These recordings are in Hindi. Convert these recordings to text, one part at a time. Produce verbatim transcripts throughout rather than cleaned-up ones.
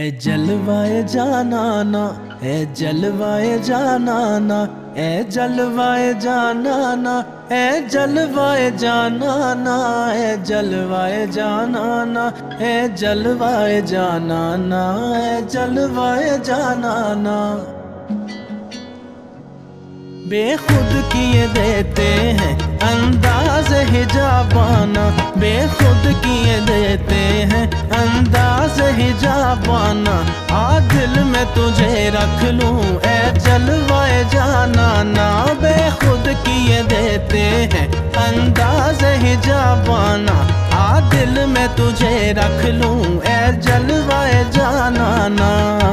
जलवाए जानाना ए जलवाए जानाना ए जलवाए जानाना ए जलवाए जानाना ए जलवाए जानाना ए जलवाए जानाना ए जलवाए जानाना। बेखुद किए देते हैं अंदाज हिजाबाना, बेखुद किए देते हैं अंदाज हिजाबाना। आ दिल में तुझे रख लूं ए जलवाए जानाना, बेखुद किए देते हैं अंदाज हिजाबाना। आ दिल में तुझे रख लूं ए जलवाए जानाना।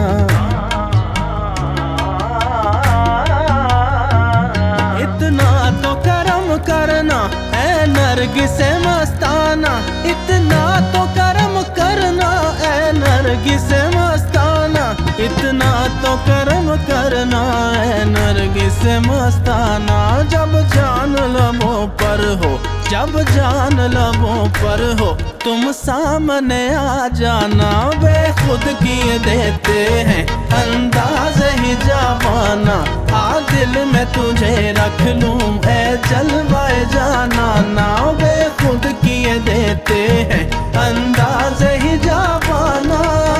इतना तो करम करना ए नरगिसे मस्ताना, इतना तो करम करना ए नरगिसे मस्ताना, इतना तो करम करना ए नरगिसे मस्ताना। जब जान लबों पर हो, जब जान लबों पर हो, तुम सामने आ जाना। बेखुद किए देते हैं अंदाज हिजाबाना। आ दिल में तुझे रख लूं ए जलवाए जानाना, बेखुद किए देते हैं अंदाज हिजाबाना।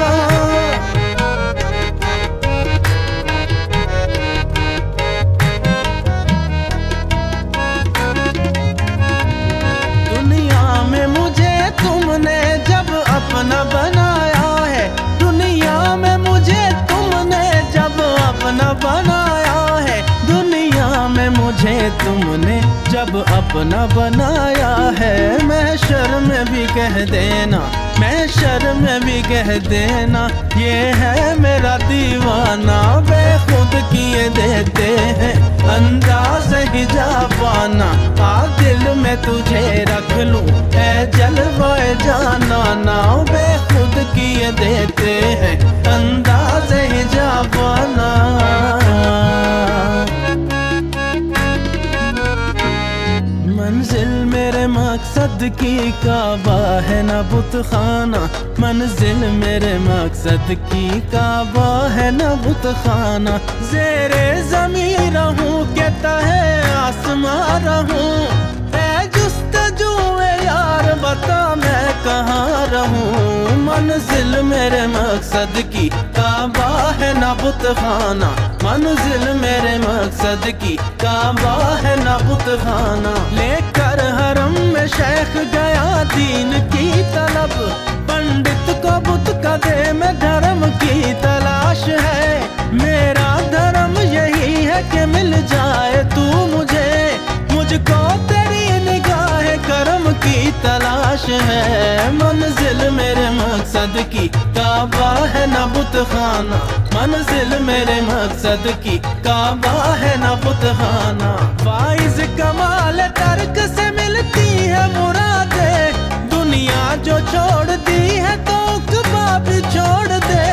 तुमने जब अपना बनाया है, दुनिया में मुझे तुमने जब अपना बनाया है, दुनिया में मुझे तुमने जब अपना बनाया है। महशर में भी कह देना, महशर में भी कह देना, ये है मेरा दीवाना। बेखुद किए देते हैं अंदाज हिजाबाना। आ दिल में तुझे रख लूं ए जलवाए जानाना, बेखुद किए देते हैं अंदाज हिजाबाना। मंजिल मेरे मकसद की काबा है ना बुत खाना, मंजिल मेरे मकसद की काबा है ना बुत खाना। ज़ेरे ज़मीं रहूं के तहे आसमां रहूं, ऐ जुस्तजू यार बता मैं कहाँ रहूं। मंजिल मेरे मकसद की काबा है ना बुत खाना, मंजिल मेरे मकसद की काबा है ना बुत खाना। लेकर हरम में शेख गया दीन की तलब, पंडित को बुत का दे में धर्म की तलाश है। मेरा धर्म यही है कि मिल जाए तू मुझे, मुझको तेरी निगाह करम की तलाश है। मंजिल मेरे मकसद की काबा है ना बुत खाना, मंजिल मेरे मकसद की काबा है ना बुत खाना। वाइज कमाल तर्क से मिलती है मुरादे, दुनिया जो छोड़ दी है तो उक़बा भी छोड़ दे।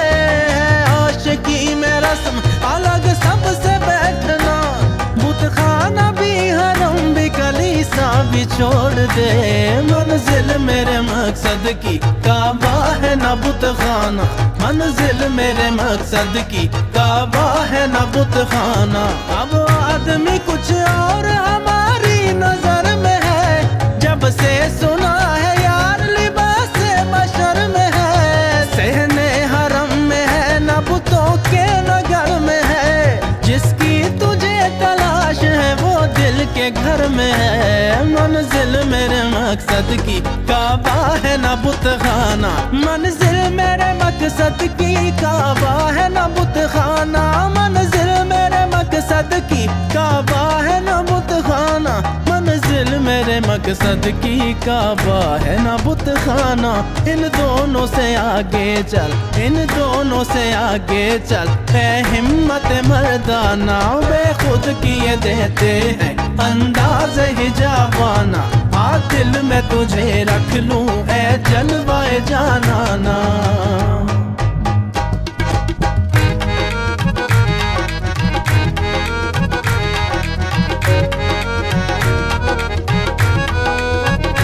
आशिकी में रस्म अलग सबसे बैठना, बुत खाना भी हरम भी कलीसा भी छोड़ दे। मंजिल मेरे मकसद की काबा है ना बुत खाना, मंजिल मेरे मकसद की काबा है ना बुत खाना। अब आदमी कुछ और हमारी नजर में है, जब से सुना है यार लिबास बशर में है। सहने हरम में है ना बुतों के नगर में है, जिसकी तुझे तलाश है वो दिल के घर में है। मंजिल मेरे मकसद की काबा है ना बुत खाना, मंजिल मेरे मकसद की काबा है ना बुत खाना। मंजिल मेरे मकसद की काबा है ना बुत खाना, मंजिल मेरे मकसद की काबा है ना बुत खाना। इन दोनों से आगे चल, इन दोनों से आगे चल है हिम्मत मर्दाना। बेखुद किए देते हैं अंदाज हिजाबाना। आ दिल में तुझे रख लूं ए जलवाए जानाना।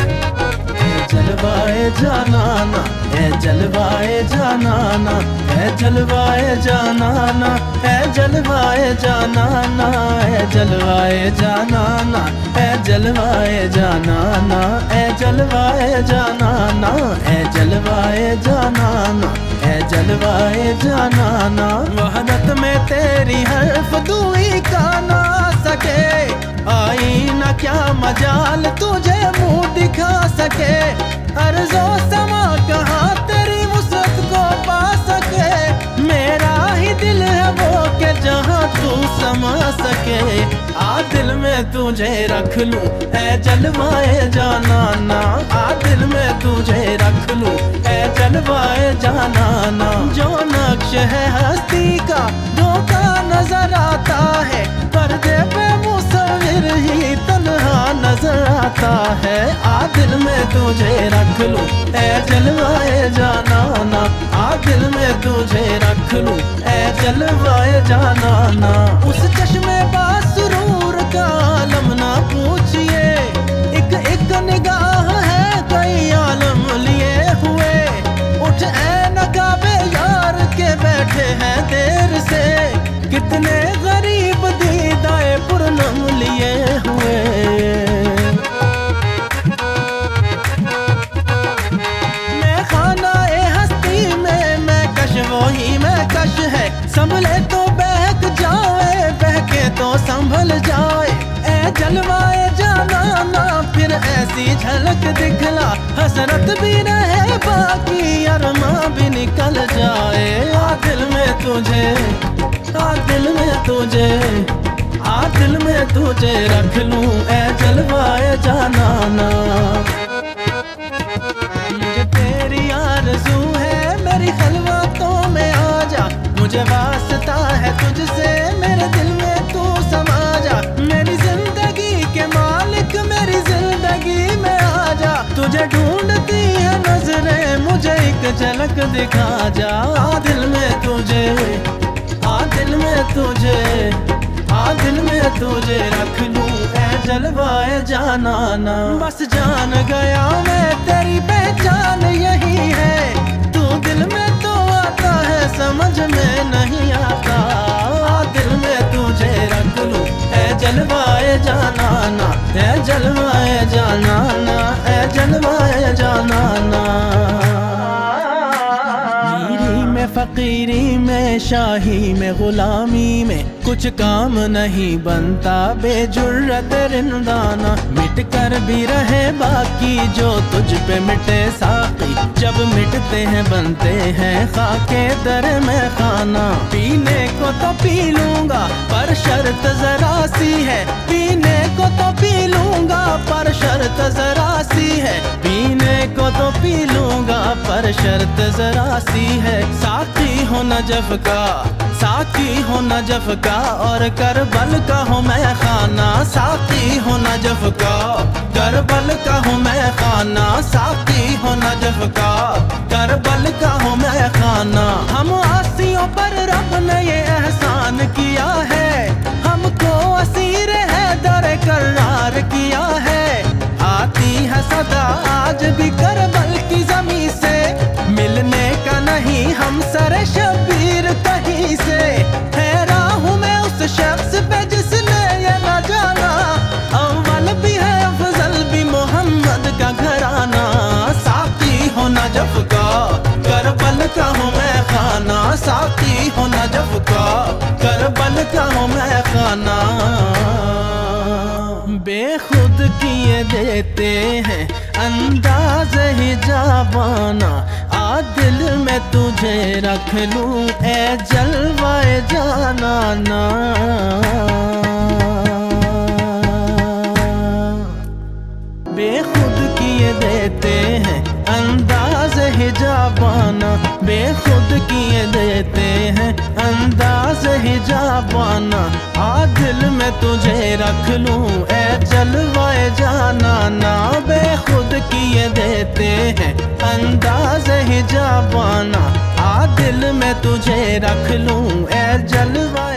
जलवाए जानाना ए जलवाए जानाना ए जलवाए जाना ना, ए जलवाए जाना ना, ए जलवाए जाना ना, ए जलवाए जाना ना, ए जलवाए जाना ना, ए जलवाए जाना ना, ए जलवाए जाना ना। वहदत में तेरी हर्फ दूई का ना सके, आई ना क्या मजाल तुझे मुंह दिखा सके। अर्ज़ो समा कहाँ तेरी वुसअत को पा सके, मेरा ही दिल है वो के जहाँ तू समा सके। आ दिल में तुझे रख लूं ए जलवाए जाना ना, आ दिल में तुझे रख लूं ए जलवाए जाना ना। जो नक्श है हस्ती का धोखा नजर आता है, पर्दे पे मुसव्विर ही तन्हा नजर आता है। आ दिल में तुझे रख लूं ए जलवाए जाना ना, आ दिल में तुझे रख लूं ए जलवाए जाना ना। उस चश्मे बासुरूर का आलम ना पूछिए, एक एक निगाह है कई आलम लिए हुए। उठ ऐ नकाबे यार के बैठे हैं देर से, कितने गरीब दीदाए पुरनम लिए हुए। मैं खाना ए हस्ती में मैं कश वो ही मैं कश है, संभले तो बहक जाए बहके तो संभल जाए। ए जलवाए जाना ना फिर ऐसी झलक दिखला, हसरत भी रहे बाकी अरमा भी निकल जाए। आ दिल में तुझे, आ दिल में तुझे, आ दिल में तुझे रख लूं ए जलवाए जाना ना। मुझे तेरी आरज़ू है मेरी खलवतों में आ जा, मुझे वास्ता है तुझसे मेरे दिल में तू समा जा। मेरी जिंदगी के मालिक मेरी जिंदगी में आ जा, तुझे ढूंढती है नजरें मुझे एक झलक दिखा जा। आ दिल में तुझे, आ दिल में तुझे, आ दिल में तुझे रख लूं ए जलवाए जाना ना। बस जान गया मैं तेरी पहचान यही है, तू दिल में तो आता है समझ में नहीं आता। आ दिल में तुझे रख लूं ए जलवाए जाना ना, ए जलवाए जाना ना, ए जलवाए जाना ना। फकीरी में शाही में गुलामी में कुछ काम नहीं बनता बेजुर्रत रिंदाना। मिट कर भी रहे बाकी जो तुझ पे मिटे साकी, जब मिटते हैं बनते हैं खाके दर में खाना। पीने को तो पी लूंगा पर शर्त जरा सी है, पीने को तो पी लूंगा पर शर्त जरा सी है। पीने को तो पी लूंगा पर शर्त जरा सी है। साकी हो नजफ का, साकी हो नजफ का और करबल का हो मैं खाना। साकी हो नजफ का करबल का हो मैं खाना, साकी हो नजफ का करबल का हो मैं खाना। हम आसियों पर रब ने ये एहसान किया है, हमको असीर है दर करार किया है। आती है सदा आज भी करबल की जमीन से, मिलने का नहीं हम सर शबीर कहीं से। हैरा हूँ मैं उस शख्स पे जिसने ये न जाना, अव्वल भी है अफजल भी मोहम्मद का घराना। साकी हो नजफ का करबल का हूँ मैं खाना, साकी हो नजफ का करबल का हूँ मैं खाना। बेखुद किए देते हैं अंदाज ही जावाना, आ दिल में तुझे रख लूं ए जलवाए जाना ना। बेखुद किए देते हैं अंदाज हिजाबाना, बेखुद किए देते हैं अंदाज हिजाबाना। आ दिल में तुझे रख लूं ए जलवाए जाना ना। बेखुद किए देते हैं अंदाज हिजाबाना, आ दिल में तुझे रख लूं ए जलवाए